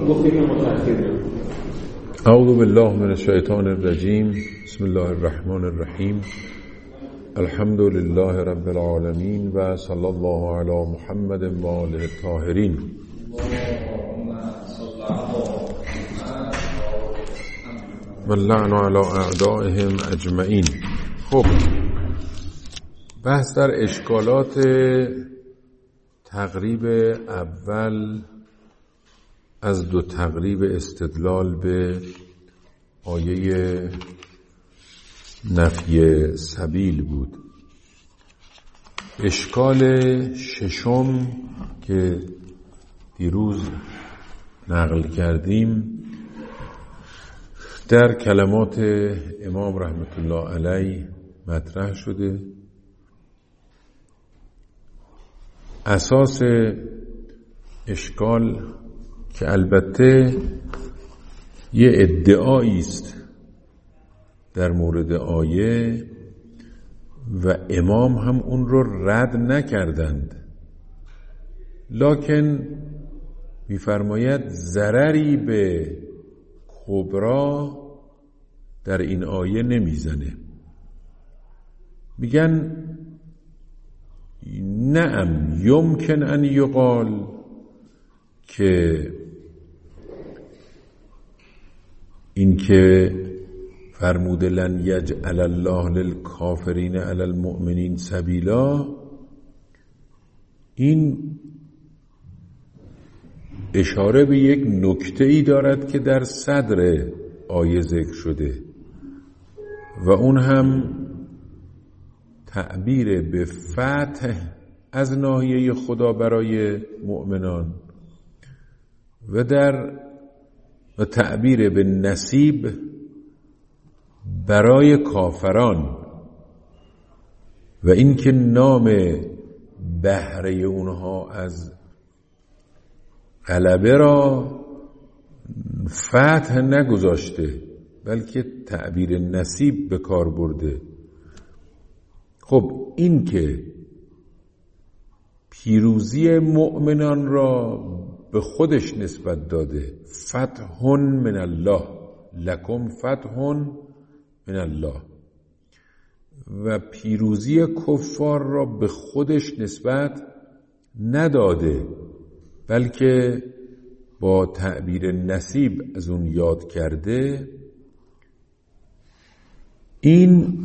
اعوذ بالله من الشیطان الرجیم. بسم الله الرحمن الرحیم. الحمد لله رب العالمین و صلی الله علی محمد و آله الطاهرین. و اللعن علی اعدائهم اجمعین. خب، بحث در اشکالات تقریب اول از دو تقریب استدلال به آیه نفی سبیل بود. اشکال ششم که دیروز نقل کردیم در کلمات امام رحمت الله علیه مطرح شده. اساس اشکال که البته یه ادعایی است در مورد آیه و امام هم اون رو رد نکردند، لکن می‌فرماید ضرری به کبرا در این آیه نمیزنه. میگن نعم یمکن ان یقال که این که فرموده لن یجعل الله للکافرین علی المؤمنین سبیلا، این اشاره به یک نکته ای دارد که در صدر آیه ذکر شده و اون هم تعبیر به فتح از ناحیه خدا برای مؤمنان و تعبیر به نصیب برای کافران و اینکه نام بهره اونها از غلبه را فتح نگذاشته بلکه تعبیر نصیب به کار برده. خب، این که پیروزی مؤمنان را به خودش نسبت داده، فتح من الله، لکم فتح من الله، و پیروزی کفار را به خودش نسبت نداده بلکه با تعبیر نصیب از اون یاد کرده، این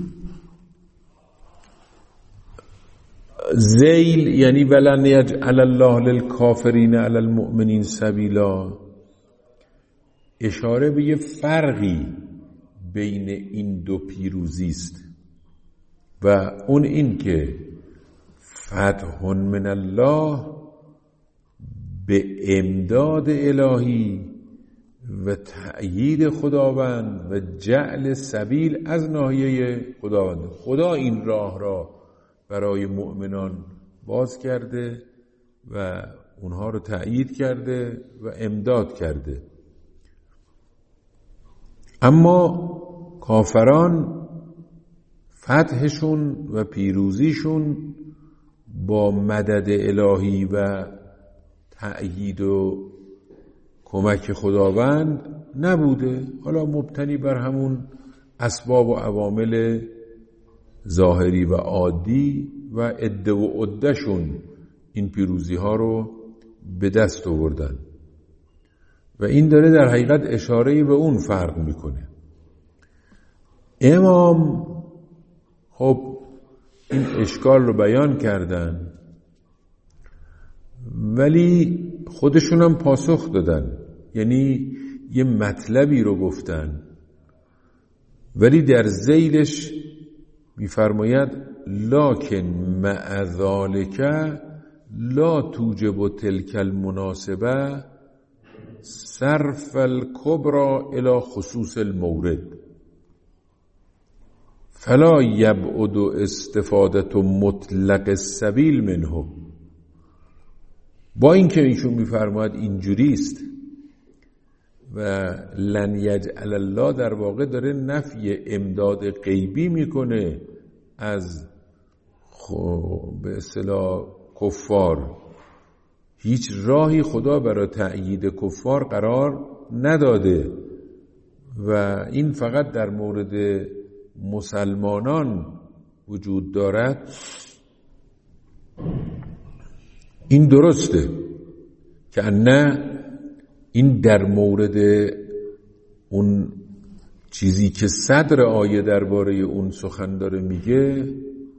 ذیل یعنی ولن یجعل الله للکافرین علی المؤمنین سبیلا، اشاره به یه فرقی بین این دو پیروزی است و اون این که فتح من الله به امداد الهی و تأیید خداوند و جعل سبیل از ناحیه خداوند. خدا این راه را برای مؤمنان باز کرده و اونها رو تأیید کرده و امداد کرده، اما کافران فتحشون و پیروزیشون با مدد الهی و تأیید و کمک خداوند نبوده، حالا مبتنی بر همون اسباب و عوامل ظاهری و عادی و عده و عدهشون این پیروزی ها رو به دست آوردن و این داره در حقیقت اشاره به اون فرق میکنه. امام خب این اشکال رو بیان کردن ولی خودشون هم پاسخ دادن، یعنی یه مطلبی رو گفتن ولی در ذیلش میفرماید لکن مع ذالک لا توجب تلک المناسبه صرف الکبرى الی خصوص المورد فلا یبعد استفاده مطلق السبیل منه. با اینکه ایشون میفرماید اینجوری است و لن یجعل الله در واقع داره نفی امداد غیبی میکنه از به اصطلاح کفار هیچ راهی خدا برای تأیید کفار قرار نداده و این فقط در مورد مسلمانان وجود دارد، این درسته که نه این در مورد اون چیزی که صدر آیه درباره اون سخن داره میگه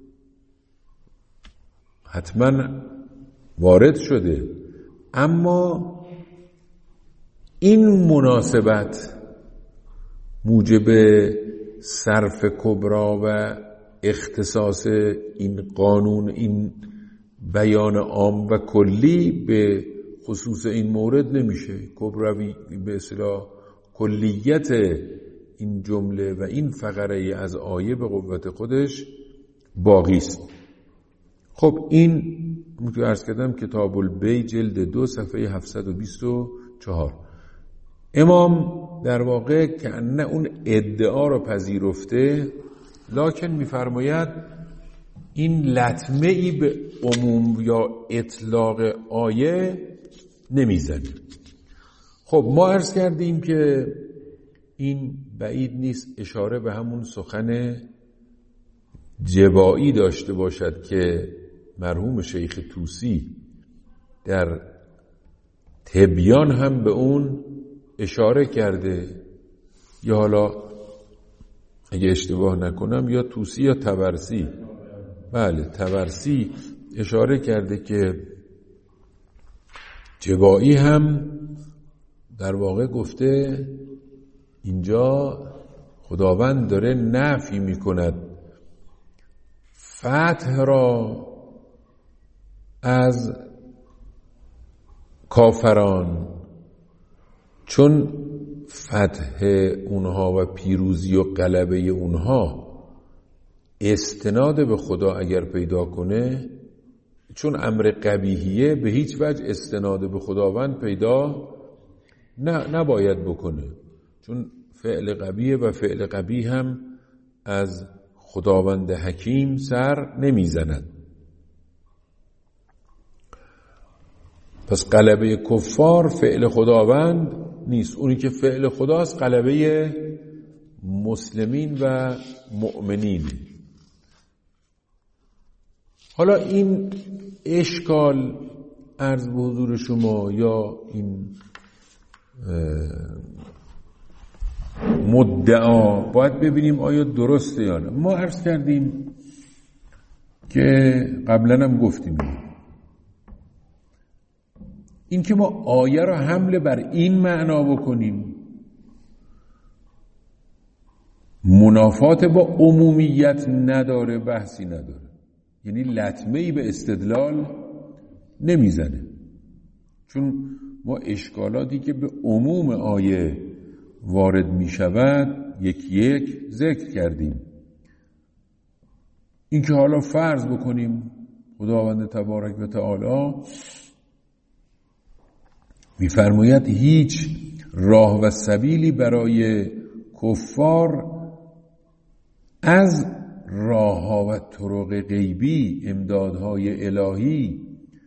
حتما وارد شده، اما این مناسبت موجب صرف کبرا و اختصاص این قانون، این بیان عام و کلی به خصوص این مورد نمیشه. کبروی به اصطلاح کلیت این جمله و این فقره از آیه به قوت خودش باقی است. خب این که عرض کردم کتاب البیع جلد 2 صفحه 724. امام در واقع که نه اون ادعا رو پذیرفته، لکن میفرماید این لطمه ای به عموم یا اطلاق آیه نمیزنه. خب ما عرض کردیم که این بعید نیست اشاره به همون سخن جبایی داشته باشد که مرحوم شیخ طوسی در تبیان هم به اون اشاره کرده، یا حالا اگه اشتباه نکنم یا طوسی یا طبرسی، بله طبرسی اشاره کرده که جبایی هم در واقع گفته اینجا خداوند داره نفی میکند فتح را از کافران، چون فتح اونها و پیروزی و غلبه اونها استناد به خدا اگر پیدا کنه، چون امر قبیحیه به هیچ وجه استناد به خداوند پیدا نباید بکنه، چون فعل قبیح و فعل قبیح هم از خداوند حکیم سر نمیزند. پس غلبه کفار فعل خداوند نیست، اونی که فعل خداست غلبه مسلمین و مؤمنین. حالا این اشکال عرض به حضور شما یا این مدعا باید ببینیم آیا درسته یا نه. ما عرض کردیم که قبلا هم گفتیم این که ما آیه را حمله بر این معنا بکنیم منافات با عمومیت نداره، بحثی نداره، یعنی لطمه‌ای به استدلال نمیزنه، چون ما اشکالاتی که به عموم آیه وارد می شود یک ذکر کردیم. این که حالا فرض بکنیم خداوند تبارک و تعالی می‌فرماید هیچ راه و سبیلی برای کفار از راه‌ها و طرق غیبی، امدادهای الهی،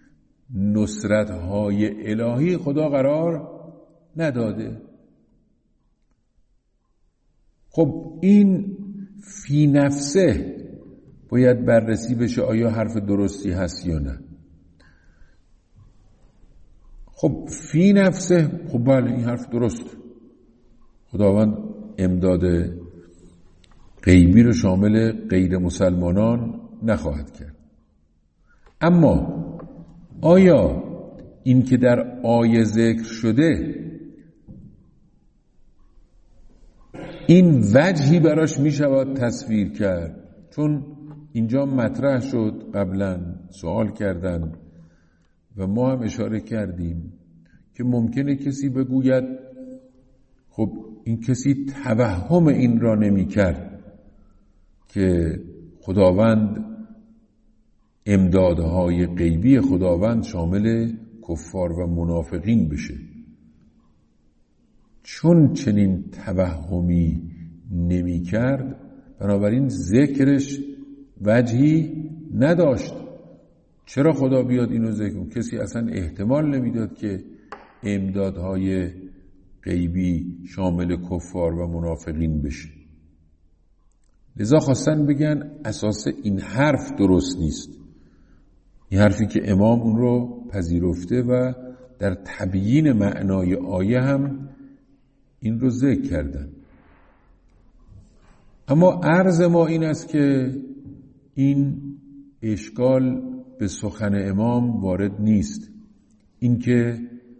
نصرت‌های الهی خدا قرار نداده. خب این فی نفسه باید بررسی بشه آیا حرف درستی هست یا نه. خب فی نفسه، خب بله این حرف درست، خداوند امداد غیبی رو شامل غیر مسلمانان نخواهد کرد. اما آیا این که در آیه ذکر شده این وجهی براش می شود تصویر کرد؟ چون اینجا مطرح شد، قبلا سوال کردن و ما هم اشاره کردیم که ممکنه کسی بگوید خب این کسی توهم این را نمی کرد که خداوند امدادهای غیبی خداوند شامل کفار و منافقین بشه. چون چنین توهمی نمی کرد بنابراین ذکرش وجهی نداشت. چرا خدا بیاد اینو ذکر کنه؟ کسی اصلا احتمال نمیداد که امدادهای غیبی شامل کفار و منافقین بشه. لذا خواستن بگن اساس این حرف درست نیست. این حرفی که امام اون رو پذیرفته و در تبیین معنای آیه هم این رو ذکر کردن. اما عرض ما این است که این اشکال به سخن امام وارد نیست. این که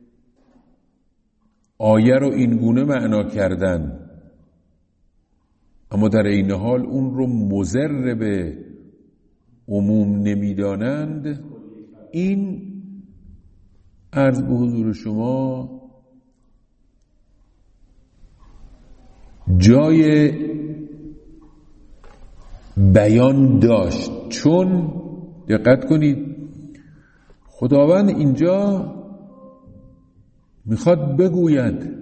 آیه رو این گونه معنا کردن اما در این حال اون رو مضر به عموم نمیدانند، این عرض به حضور شما جای بیان داشت. چون دقت کنید خداوند اینجا میخواد بگوید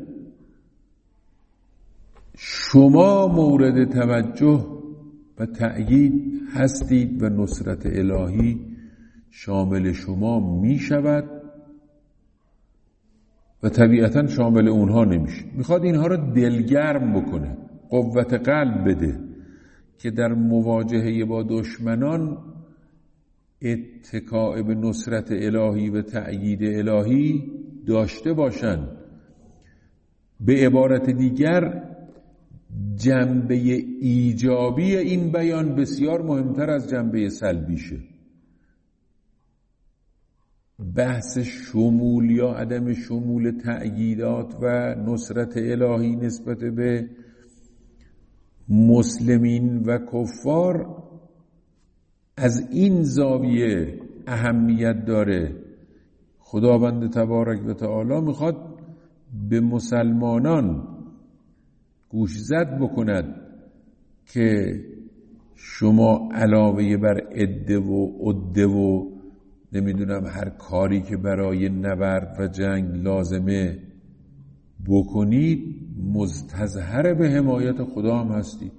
شما مورد توجه و تأیید هستید و نصرت الهی شامل شما میشود و طبیعتا شامل اونها نمیشه. میخواد اینها رو دلگرم بکنه، قوت قلب بده که در مواجهه با دشمنان اتکاء به نصرت الهی و تأیید الهی داشته باشند. به عبارت دیگر جنبه ایجابی این بیان بسیار مهمتر از جنبه سلبیشه. بحث شمول یا عدم شمول تأییدات و نصرت الهی نسبت به مسلمین و کفار از این زاویه اهمیت داره. خداوند تبارک و تعالی میخواد به مسلمانان گوشزد بکند که شما علاوه بر عده و عده و نمیدونم هر کاری که برای نبرد و جنگ لازمه بکنید مستظهر به حمایت خدا هم هستید.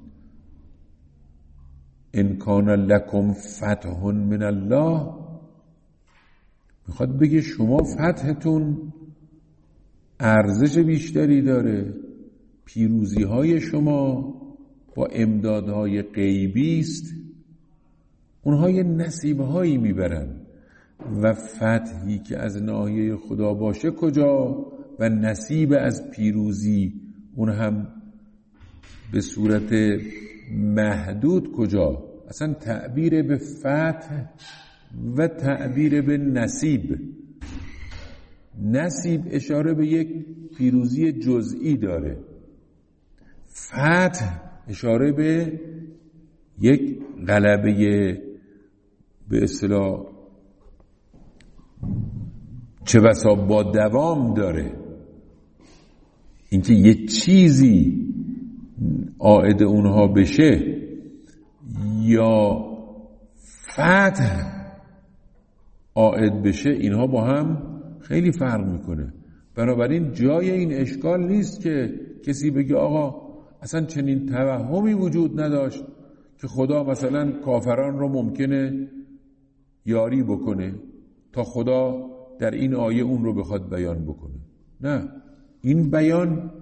ان کان لکم فتح من الله، میخواد بگه شما فتحتون ارزش بیشتری داره، پیروزی های شما با امدادهای غیبی است، اونها یه نصیبهایی میبرن و فتحی که از ناحیه خدا باشه کجا و نصیب از پیروزی اون هم به صورت محدود کجا. اصلا تعبیر به فتح و تعبیر به نصیب اشاره به یک پیروزی جزئی داره، فتح اشاره به یک غلبه به اصطلاح چه بسا با دوام داره. اینکه یه چیزی عائد اونها بشه یا فتح عائد بشه، اینها با هم خیلی فرق میکنه. بنابراین جای این اشکال نیست که کسی بگه آقا اصلا چنین توهمی وجود نداشت که خدا مثلا کافران رو ممکنه یاری بکنه تا خدا در این آیه اون رو بخواد بیان بکنه. نه، این بیان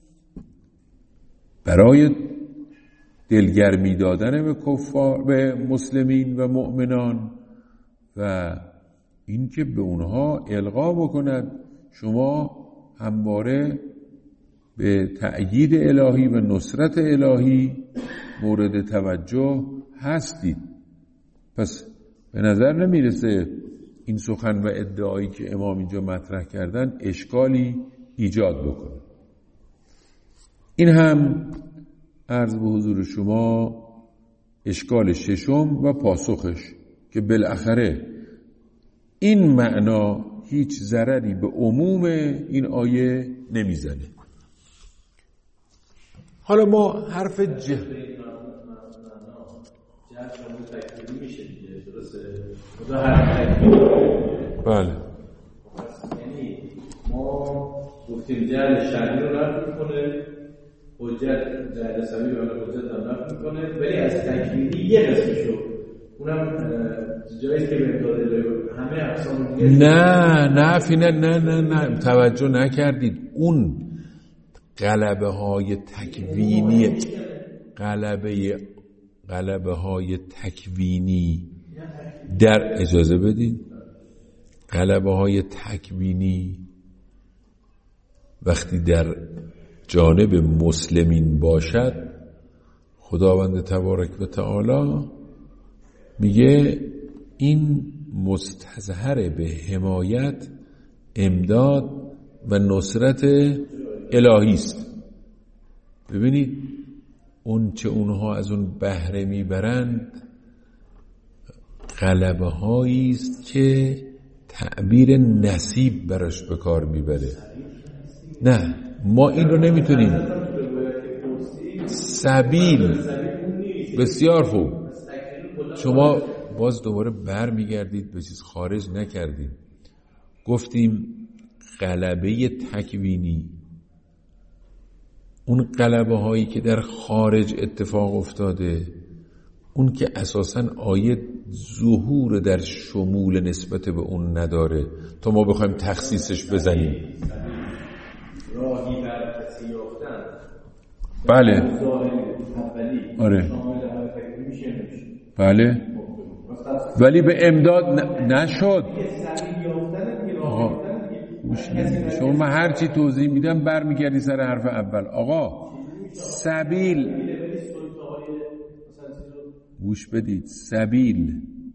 برای دلگرمی دادن به کفار، به مسلمین و مؤمنان و این که به اونها القا بکند شما همواره به تأیید الهی و نصرت الهی مورد توجه هستید. پس به نظر نمیرسه این سخن و ادعایی که امام اینجا مطرح کردن اشکالی ایجاد بکنه. این هم عرض به حضور شما اشکال ششم و پاسخش که بالاخره این معنا هیچ ضرری به عموم این آیه نمیزنه. حالا ما حرف بله، یعنی ما گفتیم جعل شرعی رو رفت میکنه، حجت جعل سبیل رو حجت هم رفت میکنه، ولی از تکوینی یه قسمشو اونم جایی که به امداد الهی همه اقسام نه توجه نکردید. اون غلبه های تکوینی غلبه های تکوینی در اجازه بدید، غلبه های تکوینی وقتی در جانب مسلمین باشد، خداوند تبارک و تعالی میگه این مستظهر به حمایت، امداد و نصرت الهی است. ببینید اون چه اونها از اون بهره میبرند غلبه هایی است که تعبیر نصیب براش به کار میبره. نه ما این رو نمیتونیم. سبیل بسیار خوب. شما باز دوباره بر میگردید به چیز خارج نکردید. گفتیم غلبه تکوینی، اون غلبه هایی که در خارج اتفاق افتاده، اون که اساساً آیه ظهور در شمول نسبت به اون نداره تا ما بخوایم تخصیصش بزنیم. راهی بر کسی یافتن، بله اولی آره میشه. بله ولی به امداد نشد. آقا شما من هرچی توضیح میدم برمیگردی سر حرف اول. آقا سبیل، گوش بدید، سبیل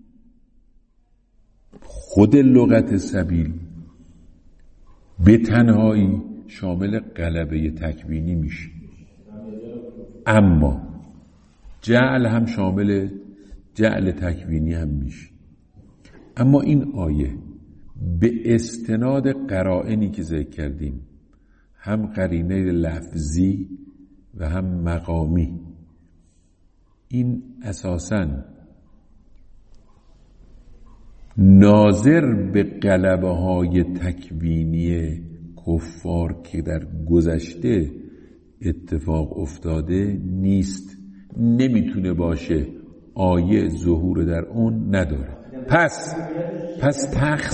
خود لغت سبیل به تنهایی شامل غلبه تکوینی میشه، اما جعل هم شامل جعل تکوینی هم میشه. اما این آیه به استناد قرائنی که ذکر کردیم، هم قرینه لفظی و هم مقامی، این اساساً ناظر به غلبه های تکوینی کفار که در گذشته اتفاق افتاده نیست، نمیتونه باشه. آیه ظهور در اون نداره. پس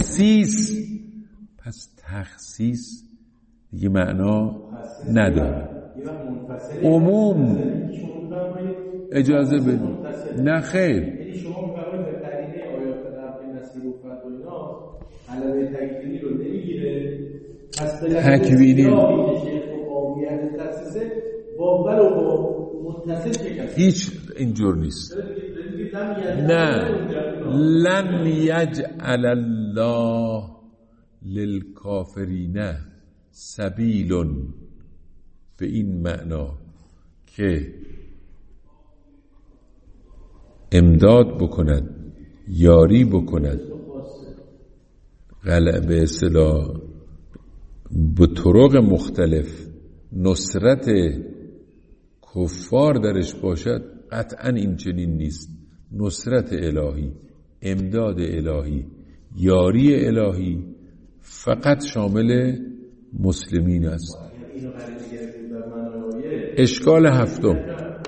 تخصیص دیگه معنا نداره. عموم اجازه بدید. نه خیر، یعنی شما می‌فرمایید به قرینه آیات قبل نصیب و فتح و اینا علامه تکوینی رو نمیگیره، پس به تکوینی که شیخ و قامیت تخصیصه با متصل شکست هیچ اینجور نیست. نه، لن یجعل الله للکافرین سبیل، به این معنا که امداد بکند، یاری بکند، غلبه اصطلاح به طرق مختلف نصرت کفار درش باشد، قطعا این چنین نیست. نصرت الهی، امداد الهی، یاری الهی فقط شامل مسلمین است. اشکال هفتم،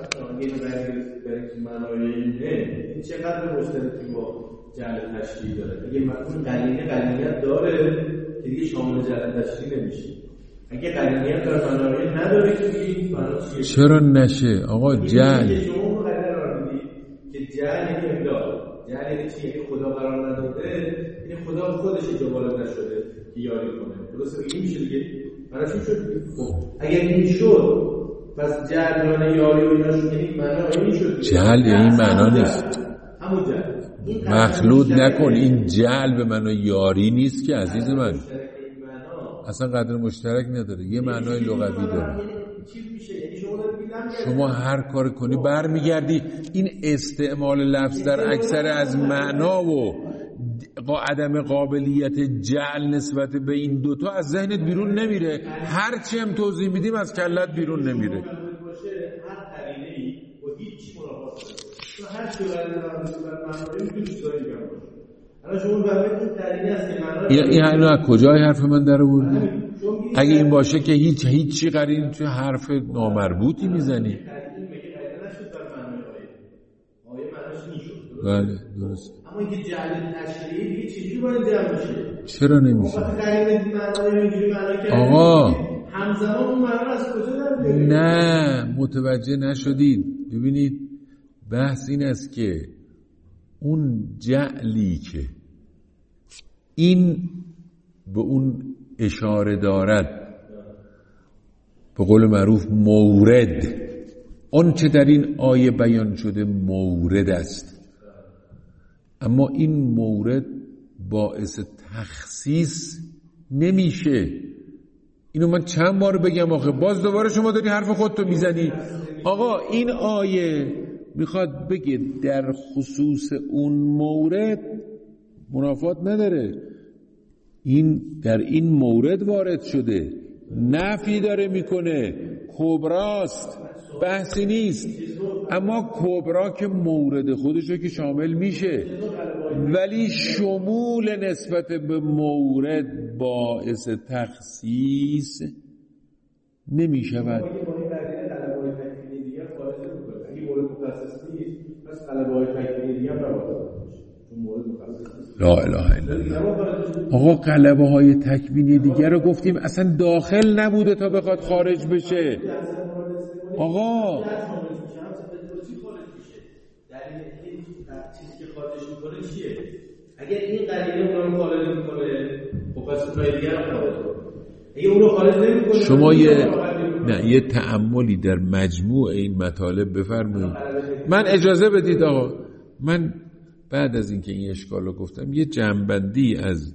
چقدر مشترکی با جعل تشریح داره؟ اگه مفهوم قرینیت داره که دیگه شامل جعل تشریح نمیشه. اگه قرینیت داره معنایی نداره که این معنا چیه؟ چرا نشه؟ آقا جعل شما اون قرینه قرار میدید که جعل یعنی امداد. جعل یعنی چی؟ یعنی خدا قرار نداده، یعنی خدا خودش اینجا وارد نشده که یاری کنه. درسته؟ این میشه دیگه. برای چی شد؟ اگه این شد پس جعل یعنی یاری و اینا شد، یعنی معنا این شد. جعل یعنی معنا نیست. همون جعل. مخلوط نکن. این جعل به معنی یاری نیست که عزیز من، اصلا قدر مشترک نداره، یه معنای لغوی داره. شما هر کار کنی برمیگردی. این استعمال لفظ در اکثر از معنا و عدم قابلیت جعل نسبت به این دوتا از ذهنت بیرون نمیره. هرچی هم توضیح میدیم از کلت بیرون نمیره. این از کجای حرف من در آوردی؟ اگه این باشه که هیچی قرین توی حرف نامربوطی میزنی. بله درست. اما اینکه جعل تشریعی دیگه چجوری باید جمع بشه؟ چرا نمیشه؟ آقا همزمان اون معنا از کجا در میاد؟ نه متوجه نشدید. ببینید بحث این است که اون جعلی که این به اون اشاره دارد، به قول معروف مورد، اون چه در این آیه بیان شده مورد است، اما این مورد باعث تخصیص نمیشه. اینو من چند بار بگم آخه باز دوباره شما داری حرف خودتو میزنی. آقا این آیه میخواد بگه در خصوص اون مورد منافات نداره، این در این مورد وارد شده، نفی داره میکنه، کبراست، بحثی نیست. اما کبرا که مورد خودشو که شامل میشه، ولی شمول نسبت به مورد باعث تخصیص نمیشود. لا اله الا الله. آقا غلبه های تکوینی دیگر رو گفتیم اصلا داخل نبوده تا بخواد خارج بشه. آقا اگر این قضیه اون رو خارج میکنه خب پس اون دیگه هم خارج کنه. اگه اون رو خارج نمیکنه شما یه تأملی در مجموع این مطالب بفرمایید. من اجازه بدید آقا، من بعد از اینکه این اشکال رو گفتم یه جنبندی از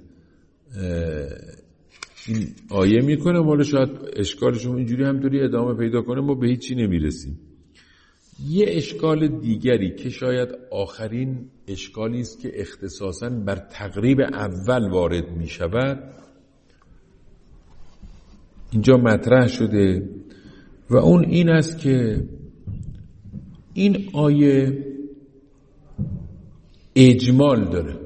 این آیه میکنم، حالا شاید اشکالشون اینجوری همطوری ادامه پیدا کنه، ما به هیچی نمیرسیم. یه اشکال دیگری که شاید آخرین اشکالی است که اختصاصاً بر تقریب اول وارد می شود اینجا مطرح شده و اون این است که این آیه اجمال داره.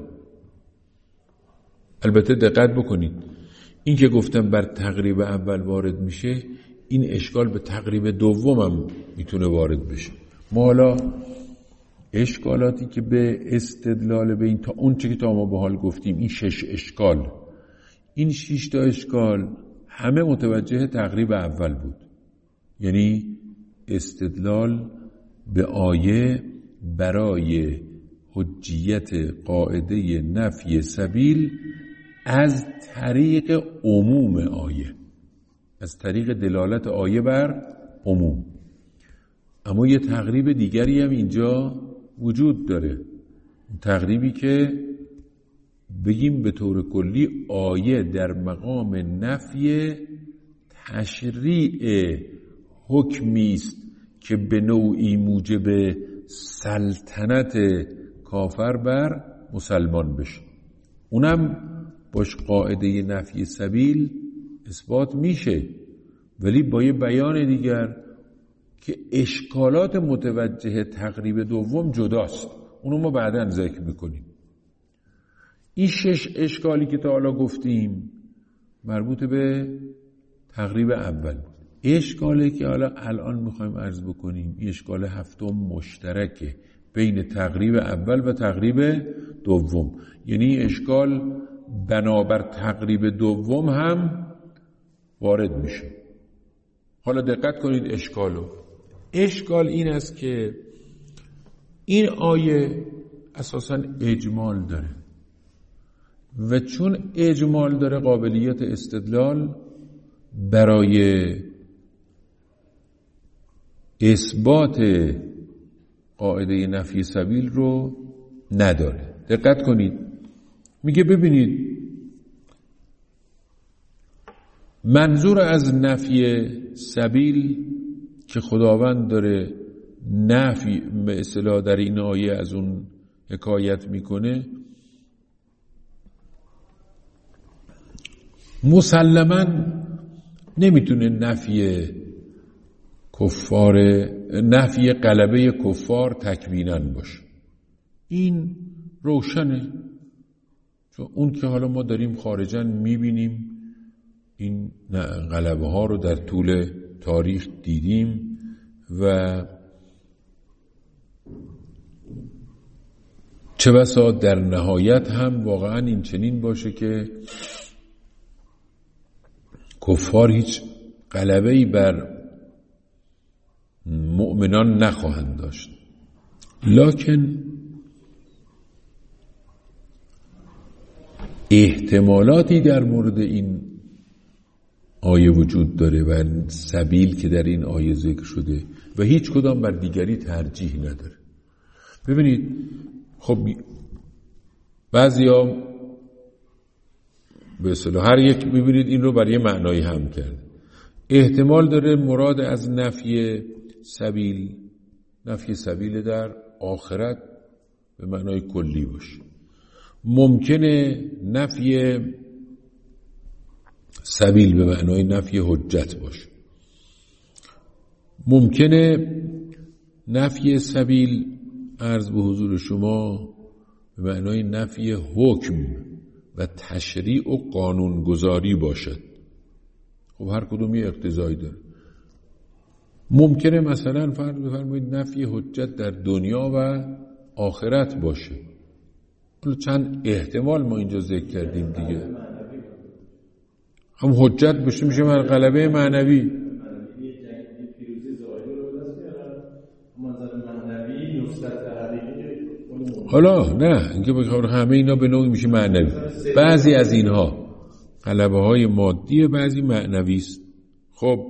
البته دقت بکنید، این که گفتم بر تقریب اول وارد میشه، این اشکال به تقریب دوم هم میتونه وارد بشه. ما حالا اشکالاتی که به استدلال به این تا اون چه که تا ما به حال گفتیم، این 6 اشکال، این 6 تا اشکال همه متوجه تقریب اول بود، یعنی استدلال به آیه برای حجیت قاعده نفی سبیل از طریق عموم آیه، از طریق دلالت آیه بر عموم. اما یه تقریب دیگری هم اینجا وجود داره، تقریبی که بگیم به طور کلی آیه در مقام نفی تشریع حکمی است که به نوعی موجب سلطنت کافر بر مسلمان بشه. اونم باش قاعده نفی سبیل اثبات میشه، ولی با یه بیان دیگر که اشکالات متوجه تقریب دوم جداست، اونو ما بعداً ذکر میکنیم. این 6 اشکالی که تا حالا گفتیم مربوط به تقریب اول بود. اشکالی که حالا الان میخوایم عرض بکنیم این اشکال 7 مشترکه بین تقریب اول و تقریب دوم، یعنی اشکال بنابر تقریب دوم هم وارد میشه. حالا دقت کنید اشکال این است که این آیه اساساً اجمال داره و چون اجمال داره قابلیت استدلال برای اثبات قاعده نفی سبیل رو نداره. دقت کنید، میگه ببینید منظور از نفی سبیل که خداوند داره نفی به اصطلاح در این آیه از اون حکایت میکنه، مسلماً نمیتونه نفی غلبه کفار تکویناً باشه. این روشنه، چون اون که حالا ما داریم خارجاً میبینیم این غلبه ها رو در طول تاریخ دیدیم و چه بسا در نهایت هم واقعا این چنین باشه که کفار هیچ غلبه‌ای بر مؤمنان نخواهند داشت. لکن احتمالاتی در مورد این آیه وجود داره و سبیل که در این آیه ذکر شده و هیچ کدام بر دیگری ترجیح نداره. ببینید خب بعضیا به اصطلاح هر یک ببینید این رو برای معنایی هم کرد. احتمال داره مراد از نفی سبیل در آخرت به معنای کلی باشه. ممکنه نفی سبیل به معنای نفی حجت باشه. ممکنه نفی سبیل عرض به حضور شما به معنای نفی حکم و تشریع و قانونگذاری باشد. خب هر کدوم یه اقتضایی داره. ممکنه مثلا فرض بفرمایید نفی حجت در دنیا و آخرت باشه. چند احتمال ما اینجا ذکر کردیم دیگه. هم حجت بشه میشه غلبه معنوی. حالا نه اینکه بخوام همه اینا به نوعی میشه معنوی. بعضی از اینها غلبه های مادیه، بعضی معنوی است. خب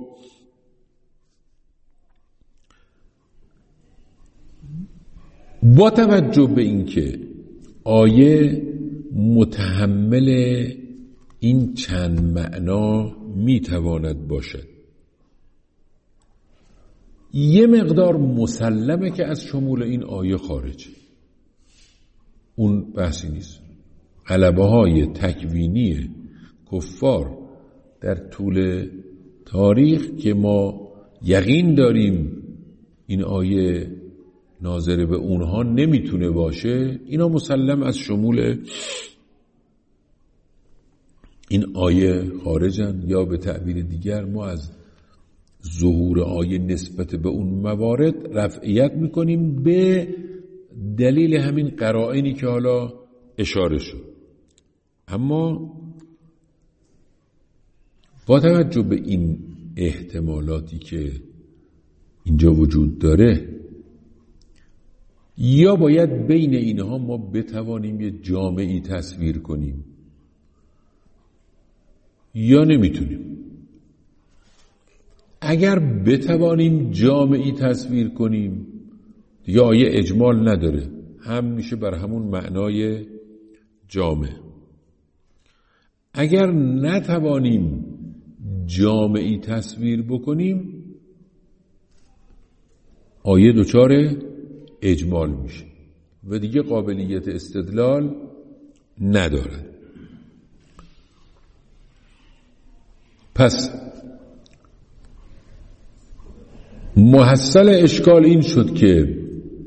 با توجه به اینکه آیه متحمل این چند معنا میتواند باشد، یه مقدار مسلمه که از شمول این آیه خارجه. اون بحثی نیست. غلبه های تکوینی کفار در طول تاریخ که ما یقین داریم این آیه ناظر به اونها نمیتونه باشه، اینا مسلم از شمول این آیه خارجن. یا به تعبیر دیگر ما از ظهور آیه نسبت به اون موارد رفعیت میکنیم به دلیل همین قرائنی که حالا اشاره شد. اما با توجه به این احتمالاتی که اینجا وجود داره، یا باید بین اینها ما بتوانیم یه جامعی تصویر کنیم یا نمیتونیم. اگر بتوانیم جامعی تصویر کنیم دیگه آیه اجمال نداره، هم میشه بر همون معنای جامع. اگر نتوانیم جامعی تصویر بکنیم آیه دچار اجمال میشه و دیگه قابلیت استدلال نداره. پس محصل اشکال این شد که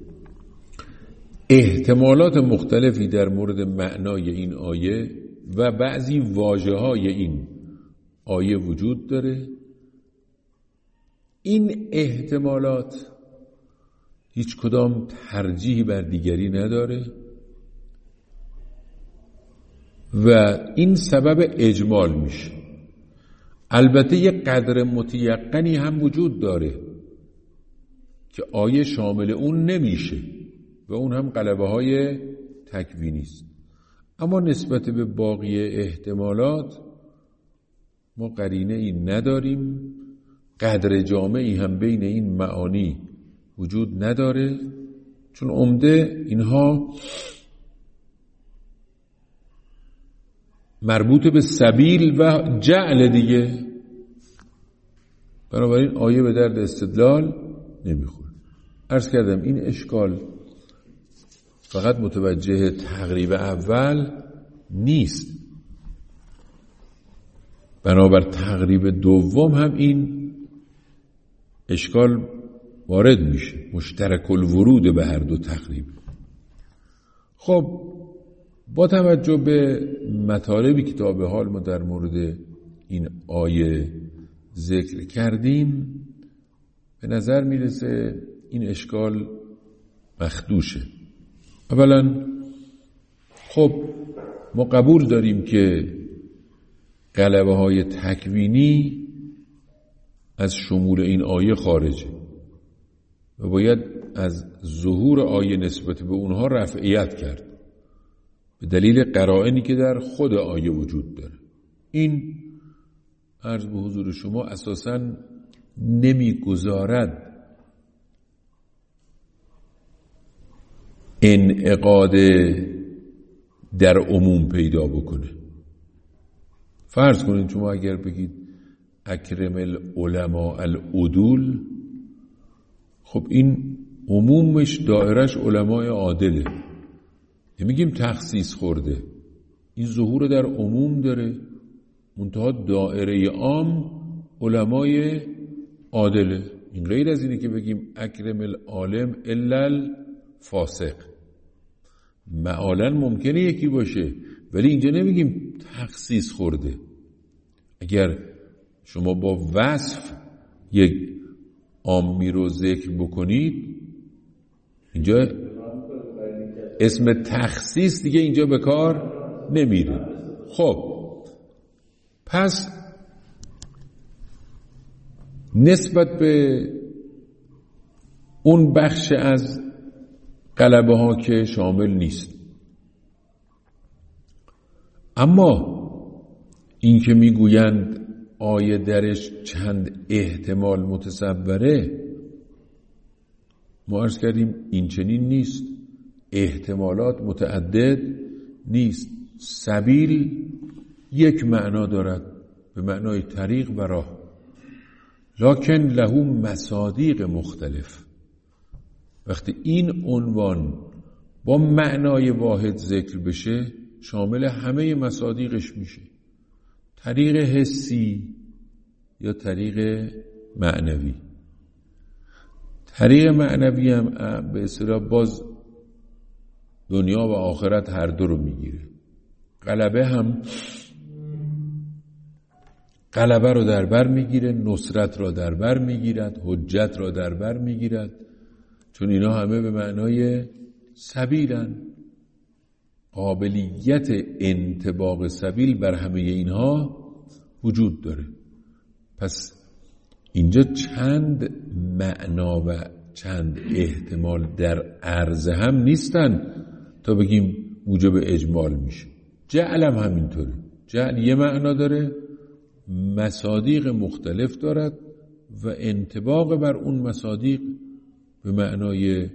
احتمالات مختلفی در مورد معنای این آیه و بعضی واژه‌های این آیه وجود داره. این احتمالات هیچ کدام ترجیحی بر دیگری نداره و این سبب اجمال میشه. البته یک قدر متیقنی هم وجود داره که آیه شامل اون نمیشه و اون هم غلبه های تکوینی است. اما نسبت به باقی احتمالات ما قرینه ای نداریم، قدر جامعی هم بین این معانی وجود نداره، چون عمده اینها مربوط به سبیل و جعل دیگه. بنابراین آیه به درد استدلال نمیخوره. عرض کردم این اشکال فقط متوجه تقریب اول نیست، بنابر تقریب دوم هم این اشکال وارد میشه، مشترک الورود به هر دو تقریب. خب با توجه به مطالبی که تا به حال ما در مورد این آیه ذکر کردیم به نظر میرسه این اشکال مخدوشه. اولا خب ما قبول داریم که غلبه های تکوینی از شمول این آیه خارجه و باید از ظهور آیه نسبت به اونها رفعیت کرد به دلیل قرائنی که در خود آیه وجود داره. این عرض به حضور شما اساساً نمیگذارد انعقاد در عموم پیدا بکنه. فرض کنید شما اگر بگید اکرم العلماء العدول، خب این عمومش دایرش علمای عادله، نمیگیم تخصیص خورده، این ظهور در عموم داره، منتها دایره عام علمای عادله. این غیر از اینه که بگیم اکرم العالم الا الفاسق. معالاً ممکنه یکی باشه ولی اینجا نمیگیم تخصیص خورده. اگر شما با وصف یک عامی رو ذکر بکنید، اینجا اسم تخصیص دیگه اینجا به کار نمیره. خب پس نسبت به اون بخش از غلبه ها که شامل نیست، اما این که میگویند آیه درش چند احتمال متصوره، ما عرض کردیم این چنین نیست، احتمالات متعدد نیست. سبیل یک معنا دارد به معنای طریق و راه، لکن له مصادیق مختلف. وقتی این عنوان با معنای واحد ذکر بشه شامل همه مصادیقش میشه، طریق حسی یا طریق معنوی. طریق معنوی هم به اصطلاح باز دنیا و آخرت هر دو رو میگیره. غلبه هم غلبه رو در بر میگیره، نصرت را در بر میگیرد، حجت را در بر میگیرد، چون اینا همه به معنای سبیلن. قابلیت انطباق سبیل بر همه اینها وجود داره. پس اینجا چند معنا و چند احتمال در عرض هم نیستن تا بگیم موجب اجمال میشه. جعل هم همینطوره. جعل یه معنا داره، مصادیق مختلف دارد و انطباق بر اون مصادیق به معنای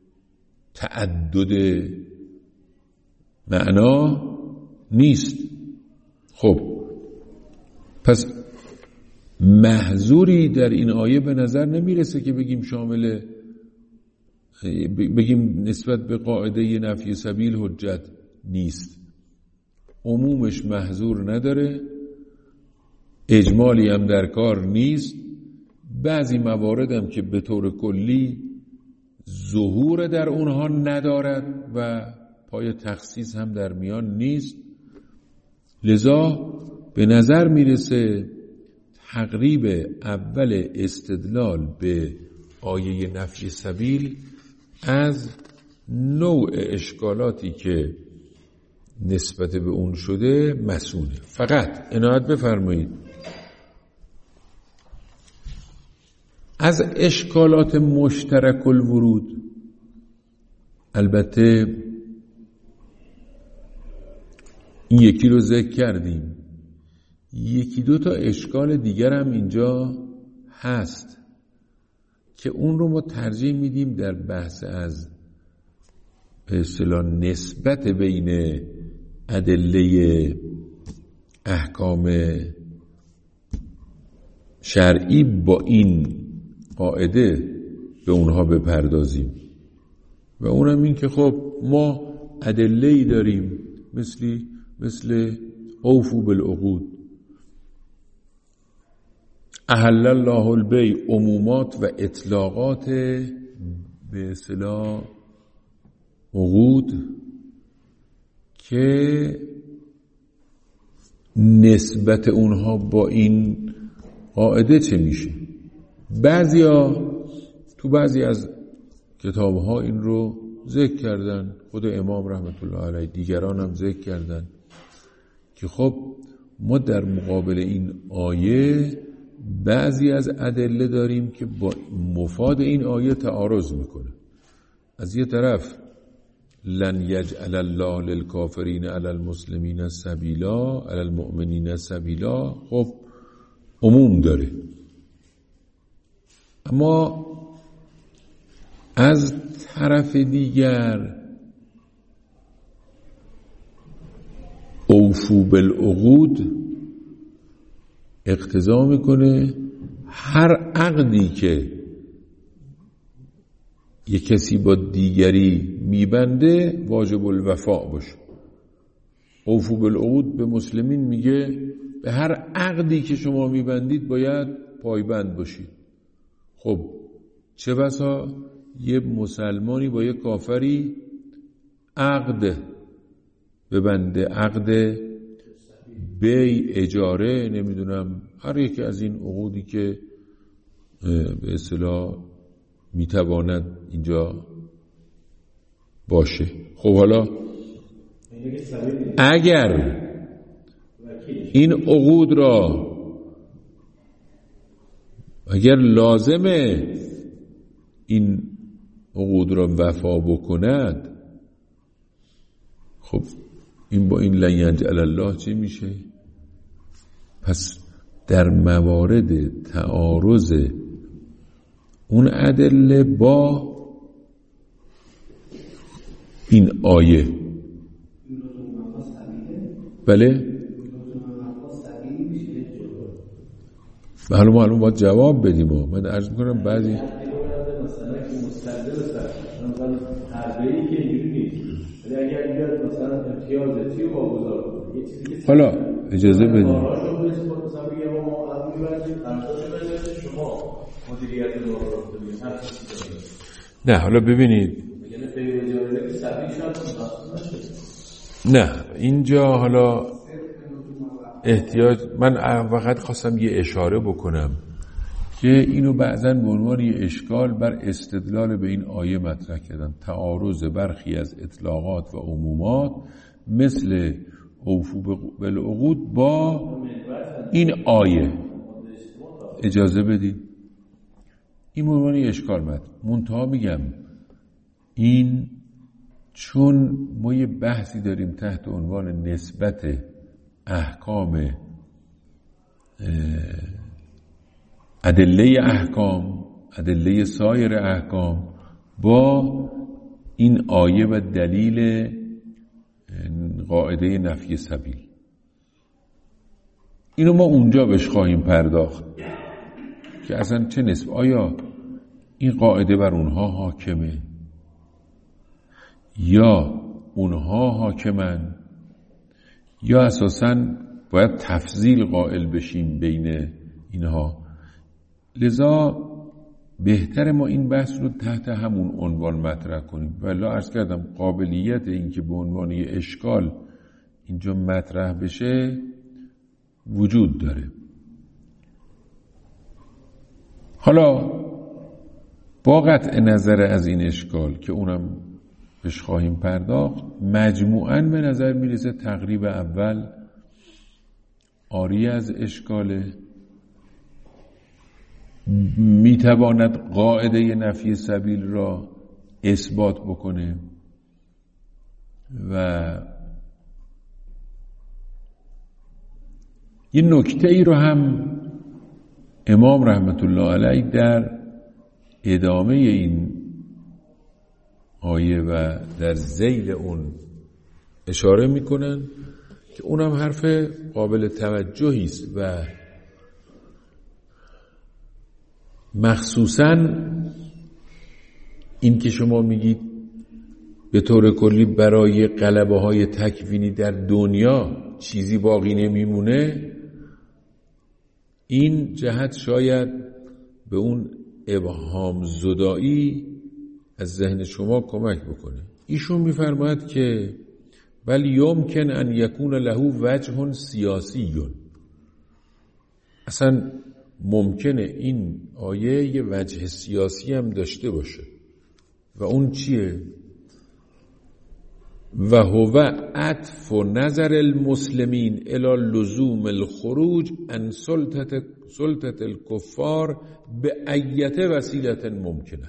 تعدد معنا نیست. خب پس محظوری در این آیه به نظر نمیرسه که بگیم شامل، بگیم نسبت به قاعده نفی سبیل حجت نیست. عمومش محظور نداره، اجمالی هم در کار نیست. بعضی موارد هم که به طور کلی ظهور در اونها ندارد و پای تخصیص هم در میان نیست. لذا به نظر میرسه تقریب اول استدلال به آیه نفی سبیل از نوع اشکالاتی که نسبت به اون شده مسئوله. فقط عنایت بفرمایید از اشکالات مشترک الورود، البته این یکی رو ذکر کردیم، یکی دو تا اشکال دیگر هم اینجا هست که اون رو ما ترجیح میدیم در بحث از به اصطلاح نسبت بین ادله احکام شرعی با این قاعده به اونها بپردازیم. و اونم این که خب ما ادله‌ای داریم مثل اوفوا بالعقود، احل الله البیع، عمومات و اطلاقات به اصطلاح عقود که نسبت اونها با این قاعده چه میشه. بعضی از کتاب‌ها این رو ذکر کردن، خود امام رحمت الله علیه، دیگران هم ذکر کردن که خب ما در مقابل این آیه بعضی از ادله داریم که با مفاد این آیه تعارض میکنه. از یه طرف لن یجعل الله للکافرین علی المسلمین سبیلا علی المؤمنین سبیلا، خب عموم داره. اما از طرف دیگر اوفو بالعقود اقتضا میکنه هر عقدی که یک کسی با دیگری میبنده واجب الوفا باشه. اوفو بالعقود به مسلمین میگه به هر عقدی که شما میبندید باید پایبند باشید. خب چه بسا یه مسلمانی با یه کافری عقد ببنده، عقد بی، اجاره، نمیدونم هر یکی از این عقودی که به اصطلاح میتواند اینجا باشه. خب حالا اگر این عقود را اگر لازمه این عقود را وفا بکند، خب این با این لن یجعل الله چه میشه؟ پس در موارد تعارض اون ادله با این آیه، بله حالا ما باید جواب بدیم. من عرض میکنم بعضی حالا اجازه بدیم. نه حالا ببینید، نه اینجا حالا احتیاج، من فقط خواستم یه اشاره بکنم که اینو بعضاً به عنوان یه اشکال بر استدلال به این آیه مطرح کردن، تعارض برخی از اطلاقات و عمومات مثل اوفو بالعقود با این آیه. اجازه بدید این به عنوان یه اشکال منتها میگم این چون ما یه بحثی داریم تحت عنوان نسبت احکام، ادله احکام، ادله سایر احکام با این آیه و دلیل قاعده نفی سبیل، اینو ما اونجا بهش خواهیم پرداخت که اصلا چه نسبت، آیا این قاعده بر اونها حاکمه یا اونها حاکمن، یا اساساً باید تفضیل قائل بشیم بین اینها. لذا بهتر ما این بحث رو تحت همون عنوان مطرح کنیم. ولی عرض کردم قابلیت این که به عنوان یه اشکال اینجا مطرح بشه وجود داره. حالا با قطع نظر از این اشکال که اونم بهش خواهیم پرداخت، مجموعاً به نظر میرسه تقریب اول عاری از اشکاله، میتواند قاعده نفی سبیل را اثبات بکنه و یه نکته ای رو هم امام رحمت الله علیه در ادامه این آیه و در ذیل اون اشاره میکنن که اونم حرف قابل توجهی است و مخصوصاً این که شما میگید به طور کلی برای غلبه های تکوینی در دنیا چیزی باقی نمیمونه، این جهت شاید به اون ابهام زدایی از ذهن شما کمک بکنه. ایشون میفرماید که بل یمکن ان یکون له وجه سیاسی، اصلا ممکنه این آیه یه وجه سیاسی هم داشته باشه و اون چیه؟ و هو عطف نظر المسلمین الی لزوم الخروج عن سلطة الكفار به ایت وسیلت ممکنه.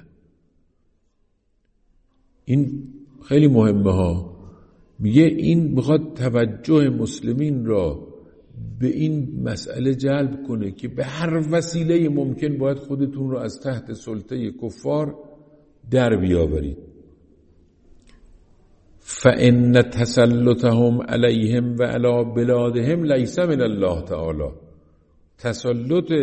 این خیلی مهمه ها. میگه این میخواد توجه مسلمین را به این مسئله جلب کنه که به هر وسیله ممکن باید خودتون رو از تحت سلطه کفار در بیاورید. فإن تسلطهم علیهم و علی بلادهم لیس من الله تعالی. تسلط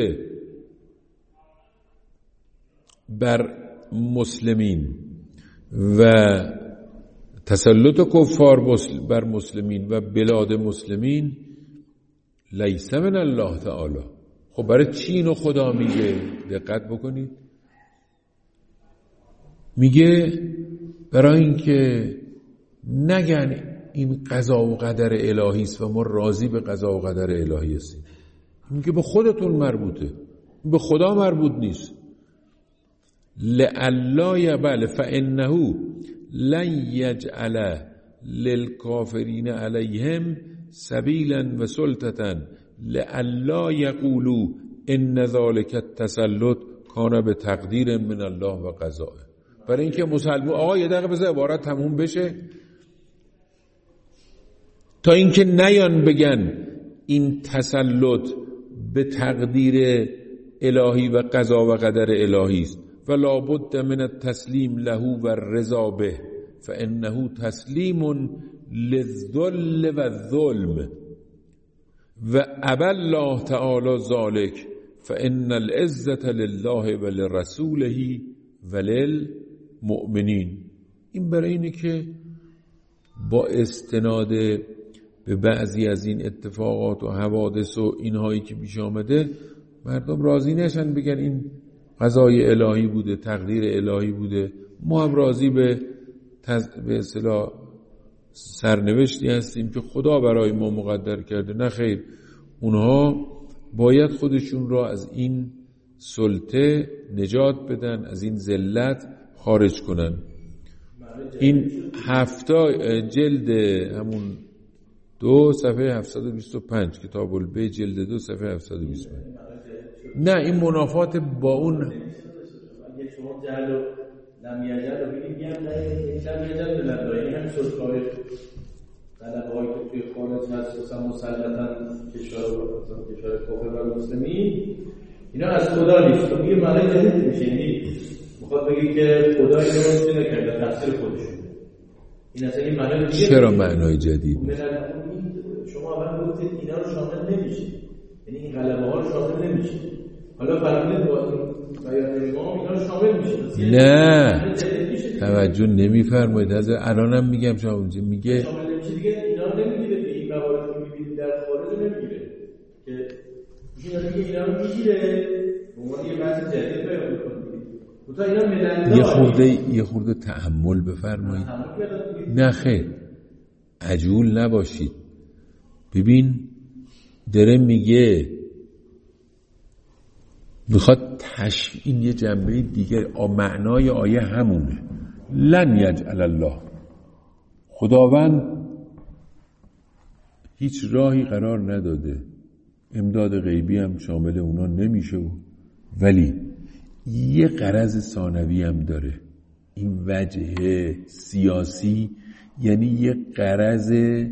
بر مسلمین و تسلط کفار بر مسلمین و بلاد مسلمین لیس من الله تعالی. خب برای چی اینو خدا میگه؟ دقت بکنید. میگه برای اینکه نگن این قضا و قدر الهی است و ما راضی به قضا و قدر الهی هستیم. میگه به خودتون مربوطه، به خدا مربوط نیست. لعلا بله فانه لن یجعل للکافرین علیهم سبیلا و سلطة لعلا یقولوا ان ذلک التسلط کان به تقدیر من الله و قضاء. برای اینکه مسلمان آقا یه دقیقه بذار عبارت تموم بشه، تا اینکه نیان بگن این تسلط به تقدیر الهی و قضا و قدر الهی است و لابد من التسلیم له و الرضا به فانه تسلیم للذل و الظلم و ابى الله تعالی ذلك فان العزة لله و لرسوله و للمؤمنین. این برای اینه که با استناد به بعضی از این اتفاقات و حوادث و اینهایی که پیش آمده مردم راضی نشن، بگن این قضای الهی بوده، تقدیر الهی بوده، ما هم راضی به اصطلاح سرنوشتی هستیم که خدا برای ما مقدر کرده. نه خیر، اونها باید خودشون را از این سلطه نجات بدن، از این ذلت خارج کنن. این جلد همون 2 صفحه 725 کتاب البیع جلد 2 صفحه 725. نه این منافات با اون اگه شما جهل و لم یجل رو بگید بیان لم یجل لله، این هم سلطه‌های غلبه‌هایی که توی خارج هست مثلا مسلطاً کشور کافر و مسلمین اینا از خدا نیست. خب یه معنی جدید میشه، یعنی میخواد بگی که خدا اینو چه نکرده، تقصیر خودشون. این اصلا این معنی دیگه. چرا معنای جدید؟ شما اول گفتید اینا رو شامل نمیشید، یعنی این غلبه‌ها رو شامل نمیشید. حالا فرمودید با این بیان امام اینا رو شامل میشید. نه توجه نمیفرمایید. از الانم میگم شما اونجا میگه شامل نمیشید دیگه، اینا رو نمیگیره دیگه. این موارد رو میبینید در خارج نمیگیره که اینا رو میگیره به عنوان یه بحث جدید بیان میکنه. تو اینا مدن یه خورده تأمل بفرمایید. نه خیر عجول نباشید. ببین داره میگه میخواد این یه جنبه دیگه معنای آیه همونه. لن یجعل الله، خداوند هیچ راهی قرار نداده، امداد غیبی هم شامل اونا نمیشه، ولی یه غرض ثانوی هم داره. این وجه سیاسی یعنی یه غرض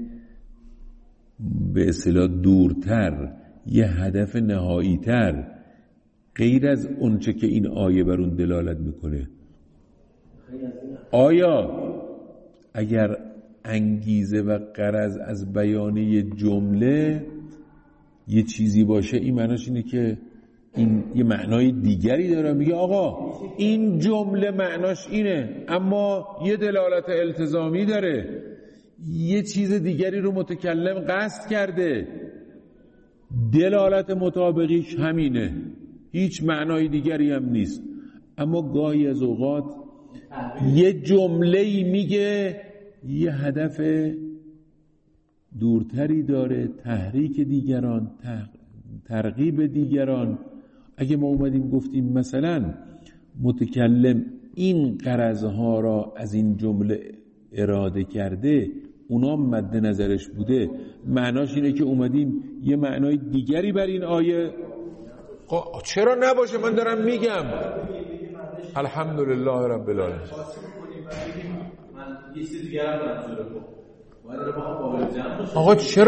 به اصطلاح دورتر، یه هدف نهایی تر غیر از اونچه که این آیه بر اون دلالت میکنه. آیا اگر انگیزه و غرض از بیانیه جمله یه چیزی باشه، این معناش اینه که این یه معنای دیگری داره. میگه آقا این جمله معناش اینه اما یه دلالت التزامی داره، یه چیز دیگری رو متکلم قصد کرده، دلالت مطابقیش همینه، هیچ معنای دیگری هم نیست. اما گاهی از اوقات یه جمله‌ای میگه یه هدف دورتری داره، تحریک دیگران، ترغیب دیگران. اگه ما اومدیم گفتیم مثلا متکلم این غرضها را از این جمله اراده کرده اونا مد نظرش بوده، معناش اینه که اومدیم یه معنای دیگری بر این آیه. چرا نباشه؟ من دارم میگم الحمدلله رب العالمین. من یه چیز دیگه هم منظورم. آقا چرا